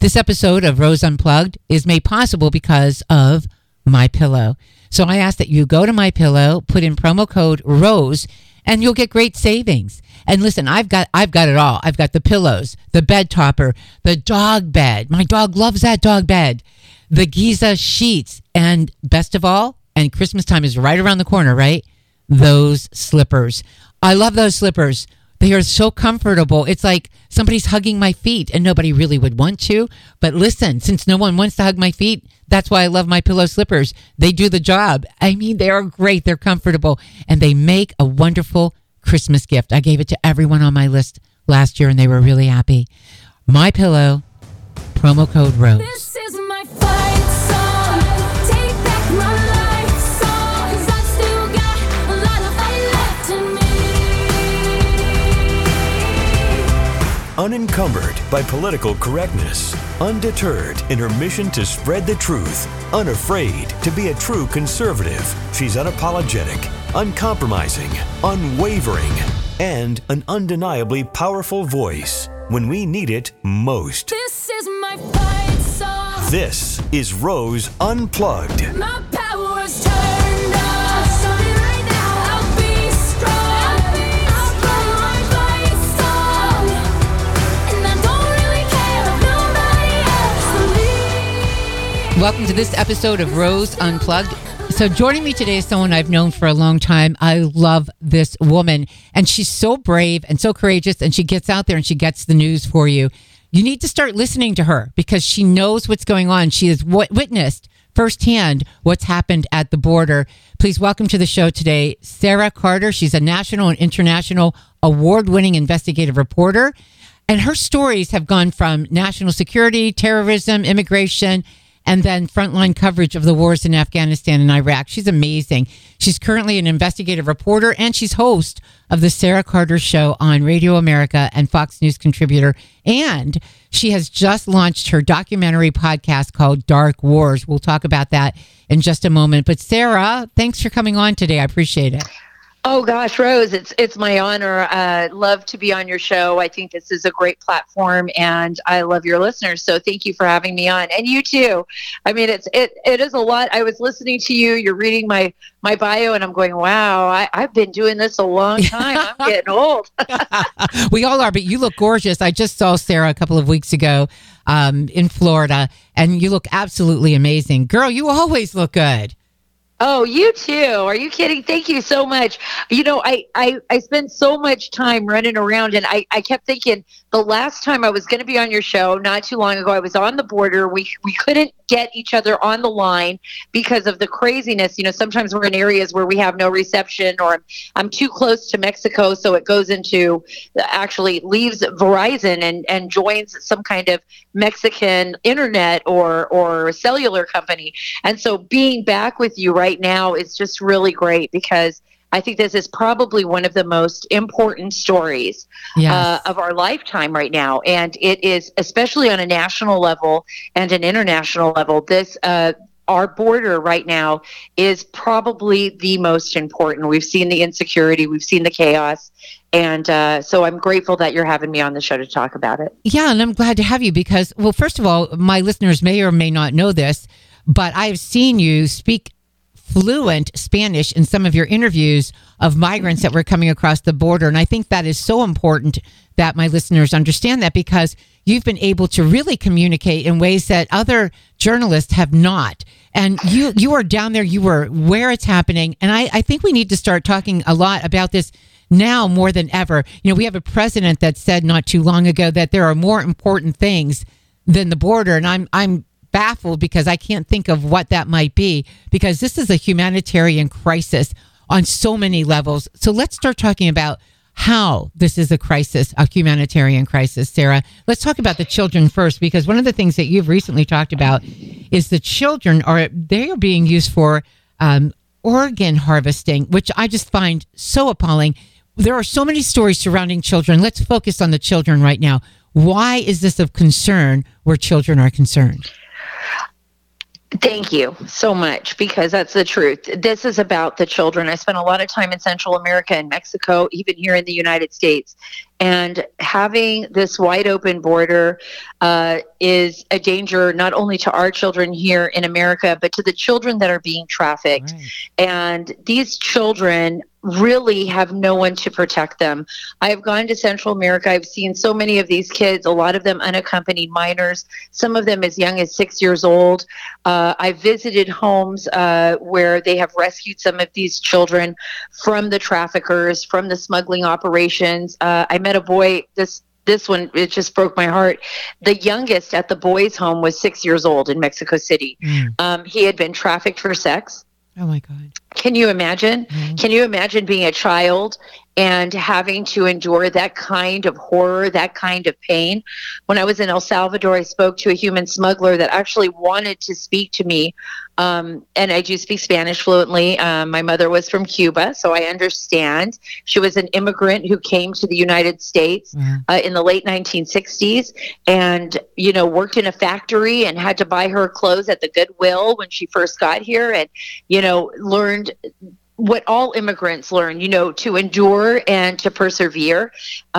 This episode of Rose Unplugged is made possible because of MyPillow. So I ask that you go to MyPillow, put in promo code ROSE, and you'll get great savings. And listen, I've got it all. I've got the pillows, the bed topper, the dog bed. My dog loves that dog bed. The Giza sheets, and best of all, and Christmas time is right around the corner, right? Those slippers. I love those slippers. They are so comfortable. It's like somebody's hugging my feet, and nobody really would want to. But listen, since no one wants to hug my feet, that's why I love MyPillow slippers. They do the job. I mean, they are great. They're comfortable, and they make a wonderful Christmas gift. I gave it to everyone on my list last year, and they were really happy. MyPillow, promo code ROSE. This is my fight song. Take back my life song. 'Cause I still got a lot of fight left in me. Unencumbered by political correctness, undeterred in her mission to spread the truth, unafraid to be a true conservative, she's unapologetic, uncompromising, unwavering, and an undeniably powerful voice when we need it most. This is my fight song. This is Rose Unplugged. My power's turned on. Starting right now. I'll be strong. I'll play my fight song. And I don't really care if nobody else leaves. Welcome to this episode of Rose Unplugged. So joining me today is someone I've known for a long time. I love this woman, and she's so brave and so courageous, and she gets out there and she gets the news for you. You need to start listening to her because she knows what's going on. She has witnessed firsthand what's happened at the border. Please welcome to the show today, Sarah Carter. She's a national and international award-winning investigative reporter, and her stories have gone from national security, terrorism, immigration, and then frontline coverage of the wars in Afghanistan and Iraq. She's amazing. She's currently an investigative reporter, and she's host of the Sarah Carter Show on Radio America and Fox News contributor. And she has just launched her documentary podcast called Dark Wars. We'll talk about that in just a moment. But Sarah, thanks for coming on today. I appreciate it. Oh gosh, Rose, it's my honor. Love to be on your show. I think this is a great platform, and I love your listeners. So thank you for having me on, and you too. I mean, it is a lot. I was listening to you. You're reading my bio, and I'm going, wow, I've been doing this a long time. I'm getting old. We all are, but you look gorgeous. I just saw Sarah a couple of weeks ago in Florida, and you look absolutely amazing. Girl, you always look good. Oh, you too. Are you kidding? Thank you so much. You know, I spend so much time running around, and I kept thinking the last time I was going to be on your show not too long ago, I was on the border. We couldn't get each other on the line because of the craziness. You know, sometimes we're in areas where we have no reception, or I'm too close to Mexico, so it goes into, actually leaves Verizon and joins some kind of Mexican internet or cellular company. And so being back with you right now is just really great, because I think this is probably one of the most important stories of our lifetime right now. And it is, especially on a national level and an international level, this our border right now is probably the most important. We've seen the insecurity, we've seen the chaos. And so I'm grateful that you're having me on the show to talk about it. Yeah, and I'm glad to have you because, well, first of all, my listeners may or may not know this, but I've seen you speak fluent Spanish in some of your interviews of migrants that were coming across the border. And I think that is so important that my listeners understand that, because you've been able to really communicate in ways that other journalists have not. And you are down there, you were where it's happening. And I think we need to start talking a lot about this now more than ever. You know, we have a president that said not too long ago that there are more important things than the border. And I'm baffled because I can't think of what that might be, because this is a humanitarian crisis on so many levels. So let's start talking about how this is a crisis, a humanitarian crisis. Sarah, let's talk about the children first, because one of the things that you've recently talked about is the children are being used for organ harvesting, which I just find so appalling. There are so many stories surrounding children. Let's focus on the children right now. Why is this of concern where children are concerned? Thank you so much, because that's the truth. This is about the children. I spent a lot of time in Central America and Mexico, even here in the United States. And having this wide open border is a danger not only to our children here in America, but to the children that are being trafficked. Right. And these children really have no one to protect them. I have gone to Central America. I've seen so many of these kids, a lot of them unaccompanied minors, some of them as young as 6 years old. I've visited homes where they have rescued some of these children from the traffickers, from the smuggling operations. I met a boy, this one, it just broke my heart. The youngest at the boys' home was 6 years old in Mexico City. He had been trafficked for sex. Oh my God. Can you imagine? Can you imagine being a child and having to endure that kind of horror, that kind of pain? When I was in El Salvador, I spoke to a human smuggler that actually wanted to speak to me. And I do speak Spanish fluently. My mother was from Cuba, so I understand. She was an immigrant who came to the United States in the late 1960s and, you know, worked in a factory and had to buy her clothes at the Goodwill when she first got here and, you know, learned what all immigrants learn, you know, to endure and to persevere.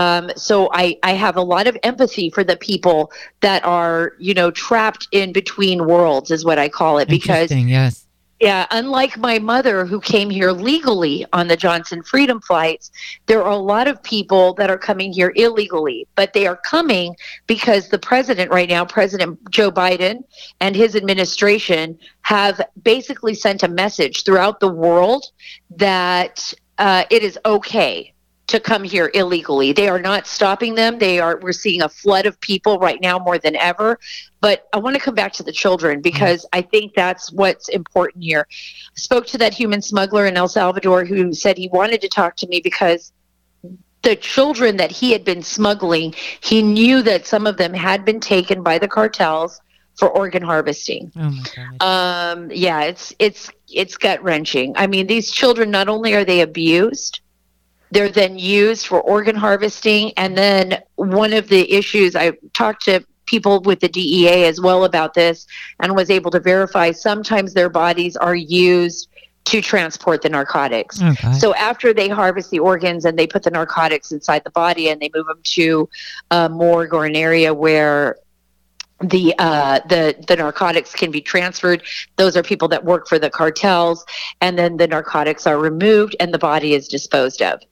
So I have a lot of empathy for the people that are, you know, trapped in between worlds is what I call it. Because Interesting, yes. yeah, unlike my mother who came here legally on the Johnson Freedom flights, there are a lot of people that are coming here illegally, but they are coming because the president right now, President Joe Biden and his administration have basically sent a message throughout the world that it is okay to come here illegally. They are not stopping them. We're seeing a flood of people right now more than ever. But I want to come back to the children because I think that's what's important here. I spoke to that human smuggler in El Salvador who said he wanted to talk to me because the children that he had been smuggling, he knew that some of them had been taken by the cartels for organ harvesting. Oh my God. Yeah, it's gut wrenching. I mean, these children, not only are they abused, they're then used for organ harvesting. And then one of the issues, I talked to people with the DEA as well about this and was able to verify sometimes their bodies are used to transport the narcotics. Okay. So after they harvest the organs and they put the narcotics inside the body and they move them to a morgue or an area where the narcotics can be transferred. Those are people that work for the cartels, and then the narcotics are removed and the body is disposed of.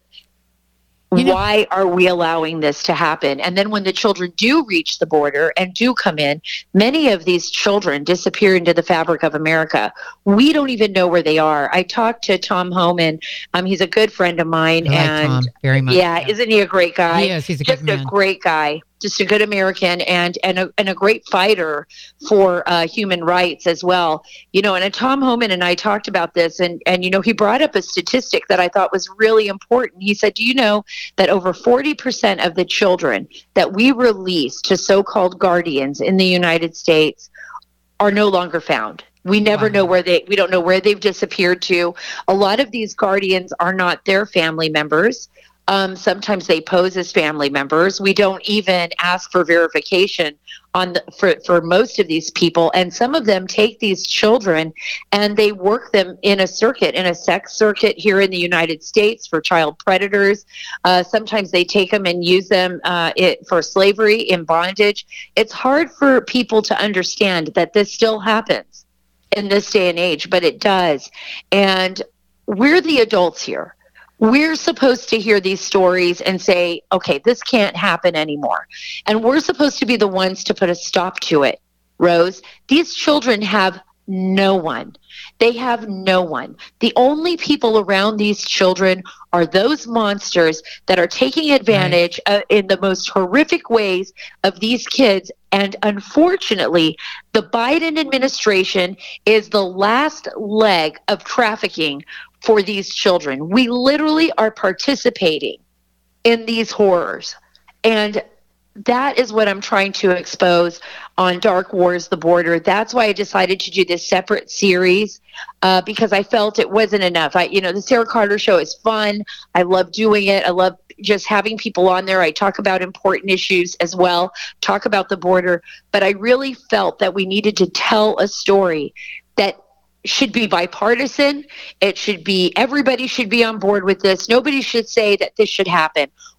You know- Why are we allowing this to happen? And then when the children do reach the border and do come in, many of these children disappear into the fabric of America. We don't even know where they are. I talked to Tom Homan. He's a good friend of mine. I like and Tom very much. yeah, isn't he a great guy? He is. He's a Just good man. a great guy. Just a good American and a great fighter for human rights as well. You know, and Tom Homan and I talked about this and, you know, he brought up a statistic that I thought was really important. He said, do you know that over 40% of the children that we release to so-called guardians in the United States are no longer found? We never know we don't know where they've disappeared to. A lot of these guardians are not their family members. Sometimes they pose as family members. We don't even ask for verification for most of these people. And some of them take these children and they work them in a sex circuit here in the United States for child predators. Sometimes they take them and use them for slavery in bondage. It's hard for people to understand that this still happens in this day and age, but it does. And we're the adults here. We're supposed to hear these stories and say, okay, this can't happen anymore. And we're supposed to be the ones to put a stop to it, Rose. These children have no one. They have no one. The only people around these children are those monsters that are taking advantage in the most horrific ways of these kids. And unfortunately, the Biden administration is the last leg of trafficking for these children. We literally are participating in these horrors. And that is what I'm trying to expose on Dark Wars, the Border. That's why I decided to do this separate series because I felt it wasn't enough. The Sarah Carter Show is fun. I love doing it. I love just having people on there. I talk about important issues as well, talk about the border. But I really felt that we needed to tell a story that should be bipartisan. It should be, everybody should be on board with this. Nobody should say that this should happen.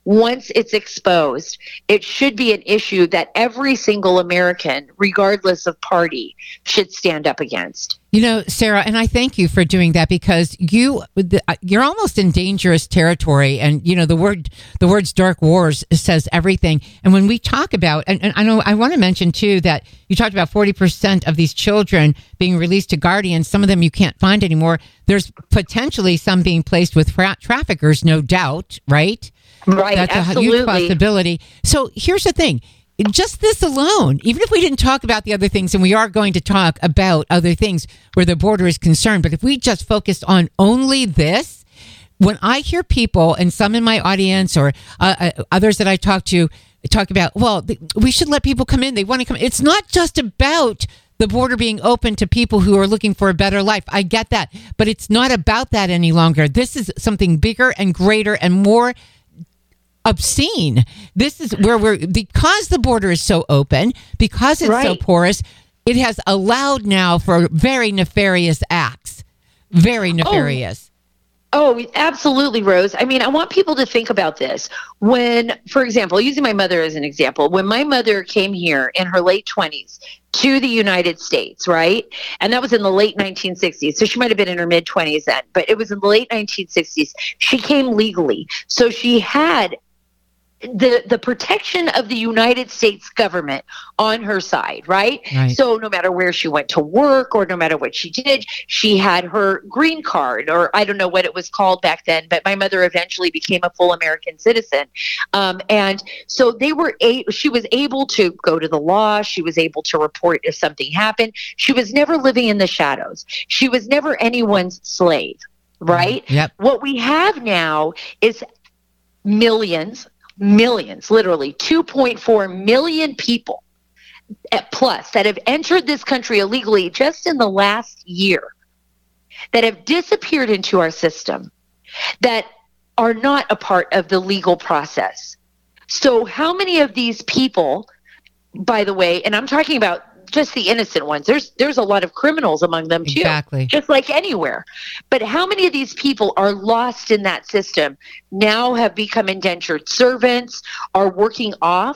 once it's exposed, it should be an issue that every single American, regardless of party, should stand up against. You know, Sarah, and I thank you for doing that, because you're almost in dangerous territory. And, you know, the words dark wars says everything. And when we talk about, and I know I want to mention too, that you talked about 40% of these children being released to guardians. Some of them you can't find anymore. There's potentially some being placed with traffickers, no doubt, right? Right, That's absolutely. a huge possibility. So here's the thing. Just this alone, even if we didn't talk about the other things, and we are going to talk about other things where the border is concerned, but if we just focused on only this, when I hear people, and some in my audience or others that I talk to, talk about, well, we should let people come in. They want to come. It's not just about the border being open to people who are looking for a better life. I get that, but it's not about that any longer. This is something bigger and greater and more obscene. This is where because the border is so open, because it's so porous, it has allowed now for very nefarious acts. Very nefarious. Oh, absolutely, Rose. I mean, I want people to think about this. When, for example, using my mother as an example, when my mother came here in her late 20s to the United States, right? And that was in the late 1960s. So she might have been in her mid 20s then, but it was in the late 1960s. She came legally. So she had the protection of the United States government on her side, right? So no matter where she went to work or no matter what she did, she had her green card, or I don't know what it was called back then, but my mother eventually became a full American citizen. And so she was able to go to the law. She was able to report if something happened. She was never living in the shadows. She was never anyone's slave, right? Yep. What we have now is millions, literally 2.4 million people plus that have entered this country illegally just in the last year, that have disappeared into our system, that are not a part of the legal process. So how many of these people, by the way, and I'm talking about just the innocent ones, there's a lot of criminals among them too, Exactly. just like anywhere. But how many of these people are lost in that system, now have become indentured servants, are working off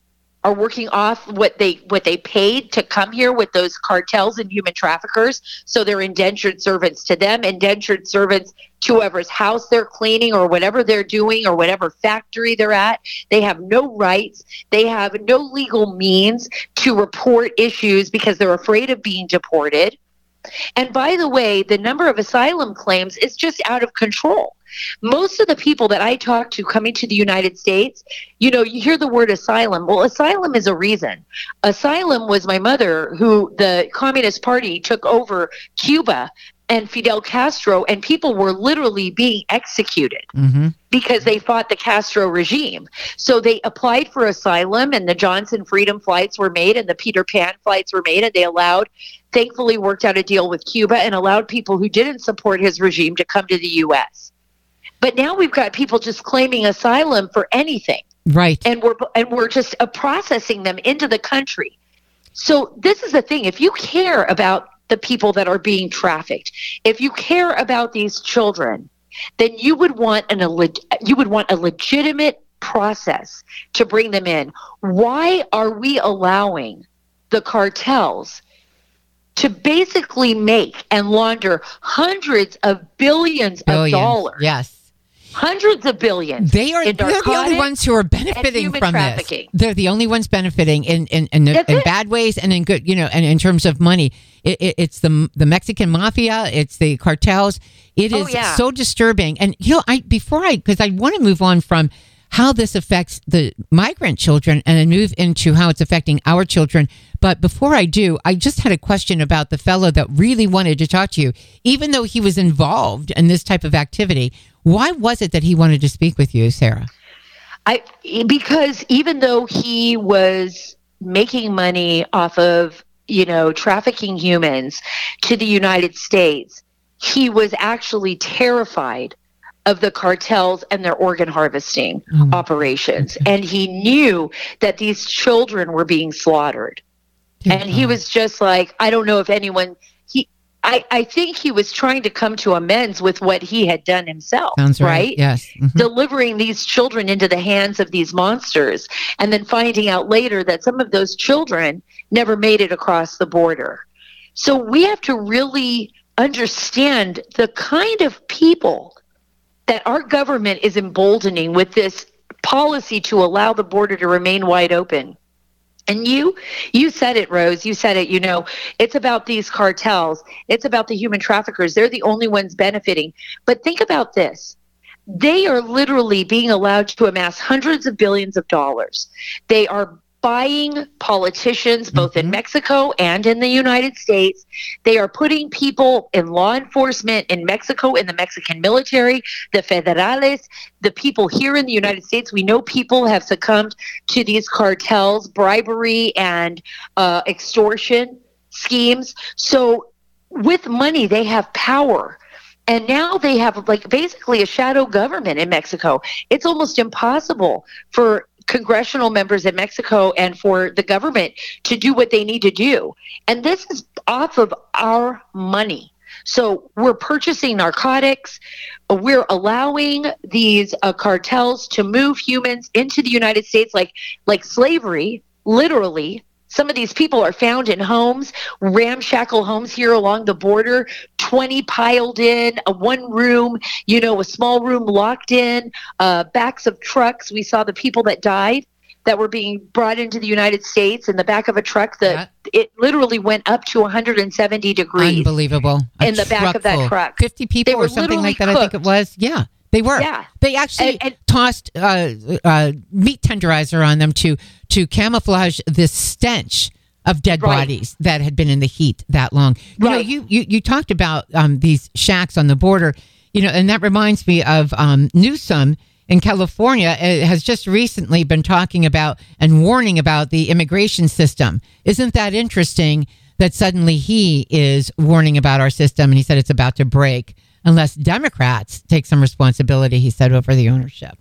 what they paid to come here with those cartels and human traffickers? So they're indentured servants to them, indentured servants to whoever's house they're cleaning or whatever they're doing or whatever factory they're at. They have no rights. They have no legal means to report issues because they're afraid of being deported. And by the way, the number of asylum claims is just out of control. Most of the people that I talk to coming to the United States, you know, you hear the word asylum. Well, asylum is a reason. Asylum was my mother, who the Communist Party took over Cuba and Fidel Castro, and people were literally being executed because they fought the Castro regime. So they applied for asylum, and the Johnson Freedom flights were made and the Peter Pan flights were made, and they thankfully worked out a deal with Cuba and allowed people who didn't support his regime to come to the U.S. But now we've got people just claiming asylum for anything. Right. And we're just processing them into the country. So this is the thing. If you care about the people that are being trafficked, if you care about these children, then you would want a legitimate process to bring them in. Why are we allowing the cartels to basically make and launder hundreds of billions of dollars? Yes. Hundreds of billions. They're the only ones who are benefiting from trafficking. this. They're the only ones benefiting in bad ways and in good, you know, and in terms of money. It's the Mexican mafia. It's the cartels. It is so disturbing. And, you know, because I want to move on from how this affects the migrant children and then move into how it's affecting our children. But before I do, I just had a question about the fellow that really wanted to talk to you, even though he was involved in this type of activity. Why was it that he wanted to speak with you, Sarah? Because even though he was making money off of, you know, trafficking humans to the United States, he was actually terrified of the cartels and their organ harvesting operations. And he knew that these children were being slaughtered. And he was just like, I don't know if anyone, I think he was trying to come to amends with what he had done himself. Sounds right. Yes. Mhm. Delivering these children into the hands of these monsters, and then finding out later that some of those children never made it across the border. So we have to really understand the kind of people that our government is emboldening with this policy to allow the border to remain wide open. And you said it, Rose. You said it. It's about these cartels. It's about the human traffickers. They're the only ones benefiting. But think about this. They are literally being allowed to amass hundreds of billions of dollars. They are buying politicians both in Mexico and in the United States. They are putting people in law enforcement in Mexico, in the Mexican military, the federales, the people here in the United States. We know people have succumbed to these cartels, bribery and extortion schemes. So with money, they have power. And now they have basically a shadow government in Mexico. It's almost impossible for congressional members in Mexico and for the government to do what they need to do. And this is off of our money. So we're purchasing narcotics. We're allowing these cartels to move humans into the United States like slavery, literally. Some of these people are found in homes, ramshackle homes here along the border, 20 piled in, a one room, a small room locked in, backs of trucks. We saw the people that died that were being brought into the United States in the back of a truck that it literally went up to 170 degrees. Unbelievable. In the back of that truck. 50 people or something like that, cooked. I think it was. Yeah. They were. Yeah. They actually tossed meat tenderizer on them to camouflage this stench of dead bodies that had been in the heat that long. You talked about these shacks on the border, and that reminds me of Newsom in California has just recently been talking about and warning about the immigration system. Isn't that interesting that suddenly he is warning about our system, and he said it's about to break unless Democrats take some responsibility, he said, over the ownership.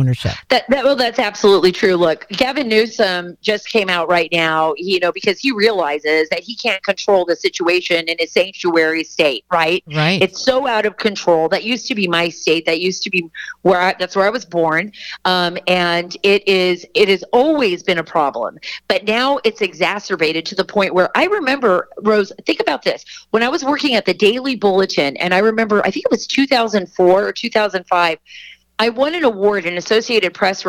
That's absolutely true. Look, Gavin Newsom just came out right now, because he realizes that he can't control the situation in his sanctuary state, right? Right. It's so out of control. That used to be my state. That used to be that's where I was born. And it has always been a problem. But now it's exacerbated to the point where I remember, Rose, think about this. When I was working at the Daily Bulletin, and I remember, I think it was 2004 or 2005, I won an award, an Associated Press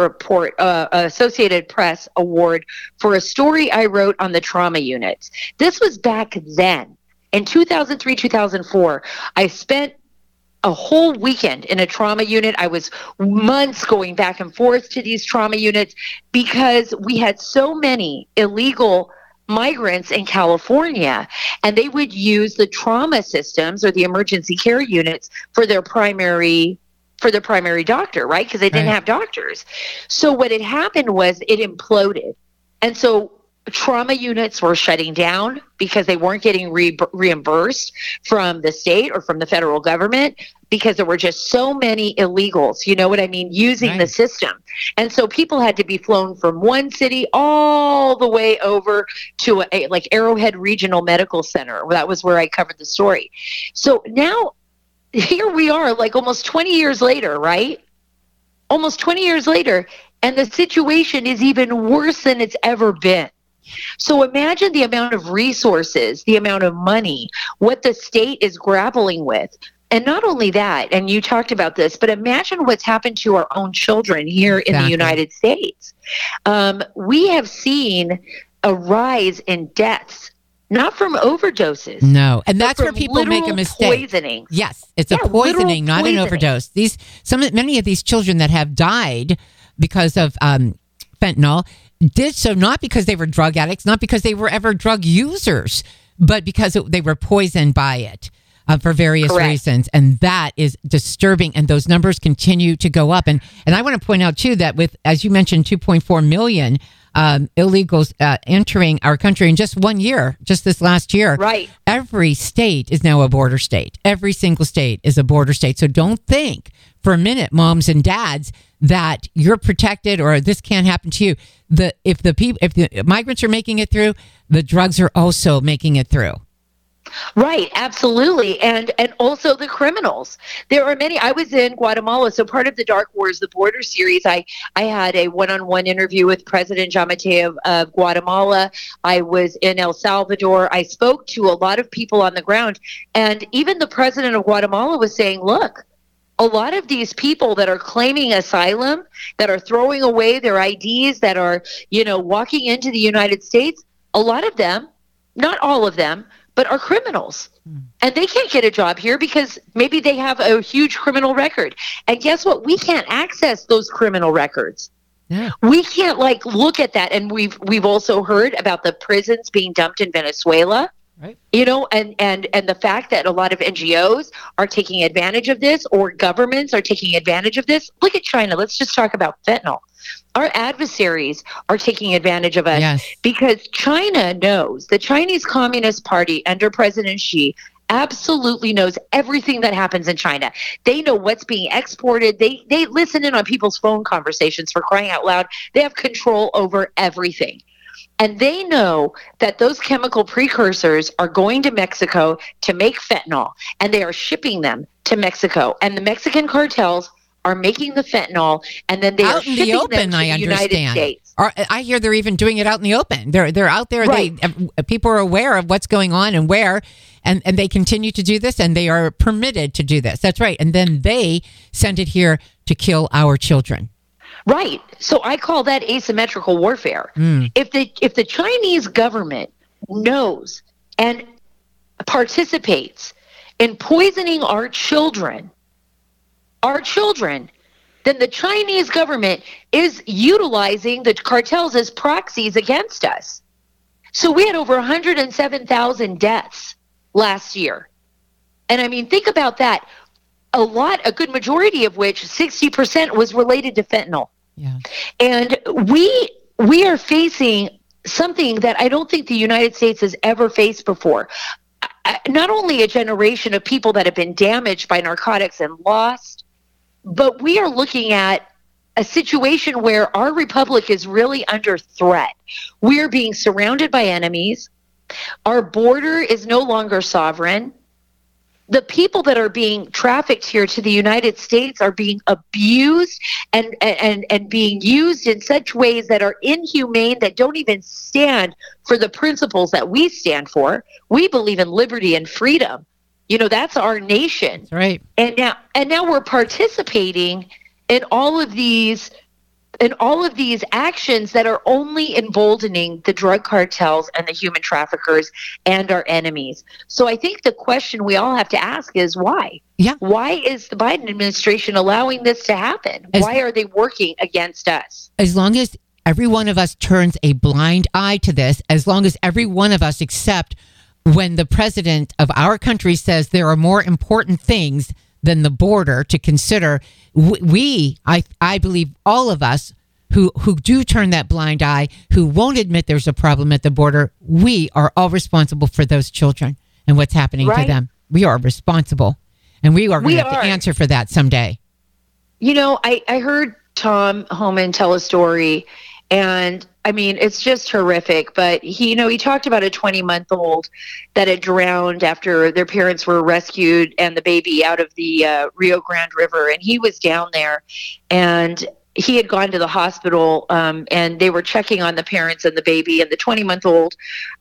award for a story I wrote on the trauma units. This was back then. In 2003, 2004, I spent a whole weekend in a trauma unit. I was months going back and forth to these trauma units because we had so many illegal migrants in California, and they would use the trauma systems or the emergency care units for their primary doctor, right? Because they didn't have doctors. So what had happened was it imploded. And so trauma units were shutting down because they weren't getting reimbursed from the state or from the federal government because there were just so many illegals, you know what I mean, using the system. And so people had to be flown from one city all the way over to like Arrowhead Regional Medical Center. That was where I covered the story. So now here we are, like almost 20 years later, right? Almost 20 years later, and the situation is even worse than it's ever been. So imagine the amount of resources, the amount of money, what the state is grappling with. And not only that, and you talked about this, but imagine what's happened to our own children here in the United States. We have seen a rise in deaths. Not from overdoses. No, and that's where people make a mistake. Poisoning. Yes, it's a poisoning, not an overdose. Many of these children that have died because of fentanyl did so not because they were drug addicts, not because they were ever drug users, but because they were poisoned by it for various reasons, and that is disturbing. And those numbers continue to go up. And I want to point out too that with, as you mentioned, 2.4 million. Illegals entering our country in just 1 year, just this last year. Right. Every state is now a border state. Every single state is a border state. So don't think for a minute, moms and dads, that you're protected or this can't happen to you. If the migrants are making it through, the drugs are also making it through. Right, absolutely. And also the criminals. There are many. I was in Guatemala, so part of the Dark Wars, the border series, I had a one-on-one interview with President Jamate of Guatemala. I was in El Salvador. I spoke to a lot of people on the ground, and even the president of Guatemala was saying, look, a lot of these people that are claiming asylum, that are throwing away their IDs, that are, walking into the United States, a lot of them, not all of them, but are criminals. And they can't get a job here because maybe they have a huge criminal record. And guess what? We can't access those criminal records. Yeah. We can't look at that. And we've also heard about the prisons being dumped in Venezuela. Right. And the fact that a lot of NGOs are taking advantage of this, or governments are taking advantage of this. Look at China. Let's just talk about fentanyl. Our adversaries are taking advantage of us Yes. because China knows, the Chinese Communist Party under President Xi absolutely knows everything that happens in China. They know what's being exported. They listen in on people's phone conversations, for crying out loud. They have control over everything. And they know that those chemical precursors are going to Mexico to make fentanyl, and they are shipping them to Mexico. And the Mexican cartels are making the fentanyl, and then they are Out in shipping the open, them to I the United understand. States. I hear they're even doing it out in the open. They're out there. Right. People are aware of what's going on and where, and they continue to do this, and they are permitted to do this. That's right. And then they send it here to kill our children. Right. So I call that asymmetrical warfare. If the Chinese government knows and participates in poisoning our children, then the Chinese government is utilizing the cartels as proxies against us. So we had over 107,000 deaths last year. And I mean, think about that. A good majority of which, 60%, was related to fentanyl. Yeah. And we are facing something that I don't think the United States has ever faced before. Not only a generation of people that have been damaged by narcotics and lost, but we are looking at a situation where our republic is really under threat. We are being surrounded by enemies. Our border is no longer sovereign. The people that are being trafficked here to the United States are being abused and being used in such ways that are inhumane, that don't even stand for the principles that we stand for. We believe in liberty and freedom. That's our nation. That's right. And now we're participating in all of these actions that are only emboldening the drug cartels and the human traffickers and our enemies. So I think the question we all have to ask is why? Yeah. Why is the Biden administration allowing this to happen? Why are they working against us? As long as every one of us turns a blind eye to this, as long as every one of us accept when the president of our country says there are more important things than the border to consider, I believe all of us who do turn that blind eye, who won't admit there's a problem at the border, we are all responsible for those children and what's happening to Right. them. We are responsible, and we are going to have to are. answer for that someday. I heard Tom Homan tell a story, and I mean, it's just horrific, but he talked about a 20-month-old that had drowned after their parents were rescued and the baby out of the Rio Grande River. And he was down there, and he had gone to the hospital, and they were checking on the parents and the baby, and the 20-month-old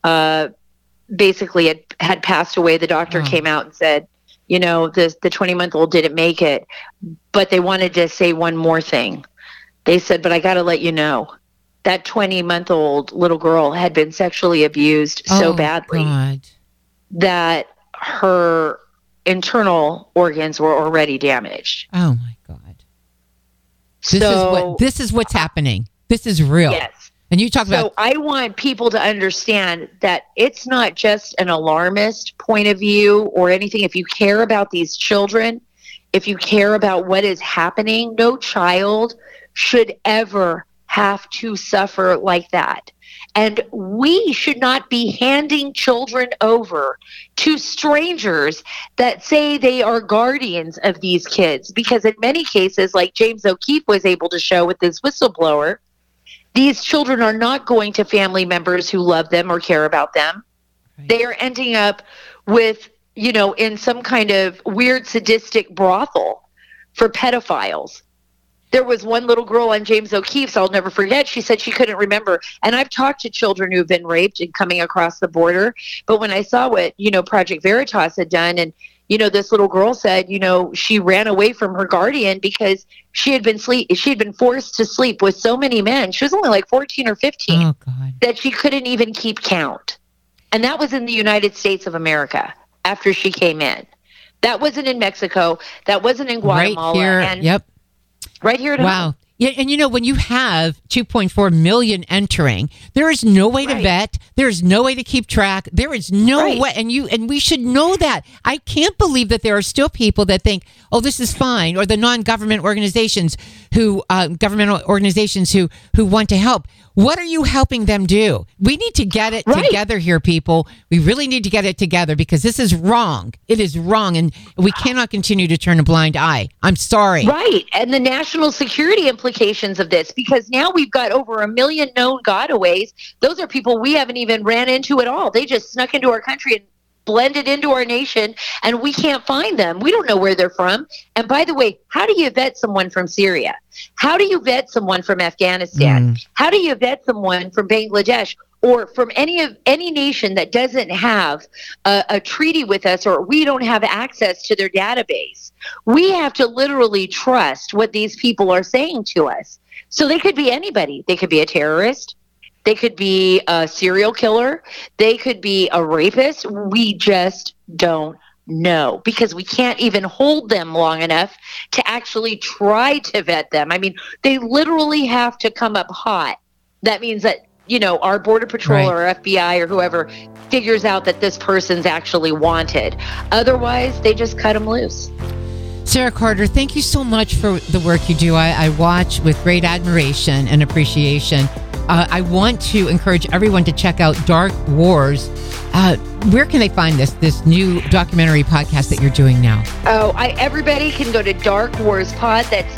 basically had passed away. The doctor came out and said, the 20-month-old didn't make it, but they wanted to say one more thing. They said, but I got to let you know, that 20-month-old little girl had been sexually abused so badly God. that her internal organs were already damaged. Oh my God. So This is what's happening. This is real. yes. And you talk So about I want people to understand that it's not just an alarmist point of view or anything. If you care about these children, if you care about what is happening, no child should ever have to suffer like that. And we should not be handing children over to strangers that say they are guardians of these kids. Because in many cases, like James O'Keefe was able to show with this whistleblower, these children are not going to family members who love them or care about them. They are ending up with, in some kind of weird sadistic brothel for pedophiles. There was one little girl on James O'Keefe's, I'll never forget. She said she couldn't remember. And I've talked to children who've been raped and coming across the border. But when I saw what, Project Veritas had done, and, this little girl said, she ran away from her guardian because she had been forced to sleep with so many men. She was only like 14 or 15 Oh, God. that she couldn't even keep count. And that was in the United States of America after she came in. That wasn't in Mexico. That wasn't in Guatemala. Right here. And Yep. right here at home. Wow. Yeah, and when you have 2.4 million entering, there is no way to Right. vet. There is no way to keep track. There is no Right. way, and we should know that. I can't believe that there are still people that think, "Oh, this is fine," or the non-government organizations who governmental organizations who want to help. What are you helping them do? We need to get it Right. together here, people. We really need to get it together because this is wrong. It is wrong, and we cannot continue to turn a blind eye. I'm sorry. Right. And the national security implications of this, because now we've got over 1 million known gotaways. Those are people we haven't even ran into at all. They just snuck into our country and blended into our nation, and we can't find them. We don't know where they're from. And by the way, how do you vet someone from Syria? How do you vet someone from Afghanistan? How do you vet someone from Bangladesh? Or from any nation that doesn't have a treaty with us, or we don't have access to their database? We have to literally trust what these people are saying to us. So they could be anybody. They could be a terrorist. They could be a serial killer. They could be a rapist. We just don't know because we can't even hold them long enough to actually try to vet them. I mean, they literally have to come up hot. That means that our Border Patrol or FBI or whoever figures out that this person's actually wanted. Otherwise, they just cut them loose. Sarah Carter, thank you so much for the work you do. I watch with great admiration and appreciation. I want to encourage everyone to check out Dark Wars. Where can they find this new documentary podcast that you're doing now? Oh, everybody can go to Dark Wars Pod. That's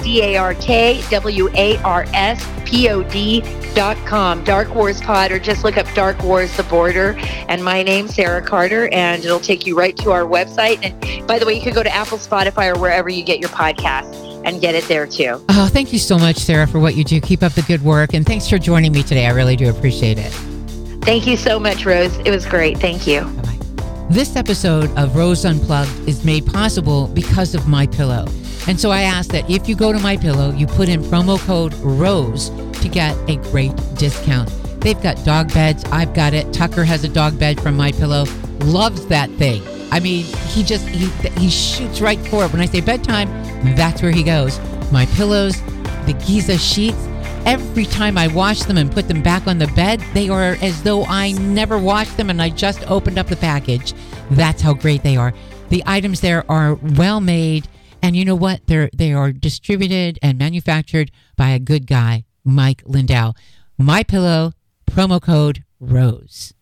DarkWarspod.com. Dark Wars Pod, or just look up Dark Wars The Border. And my name's Sarah Carter, and it'll take you right to our website. And by the way, you can go to Apple, Spotify, or wherever you get your podcasts and get it there too. Oh, thank you so much, Sarah, for what you do. Keep up the good work. And thanks for joining me today. I really do appreciate it. Thank you so much, Rose. It was great. Thank you. Bye-bye. This episode of Rose Unplugged is made possible because of MyPillow. And so I ask that if you go to MyPillow, you put in promo code ROSE to get a great discount. They've got dog beds. I've got it. Tucker has a dog bed from MyPillow. Loves that thing. I mean, he shoots right for it. When I say bedtime, that's where he goes. My pillows, the Giza sheets, every time I wash them and put them back on the bed, they are as though I never washed them and I just opened up the package. That's how great they are. The items there are well made, and you know what? They are distributed and manufactured by a good guy, Mike Lindau. MyPillow, promo code ROSE.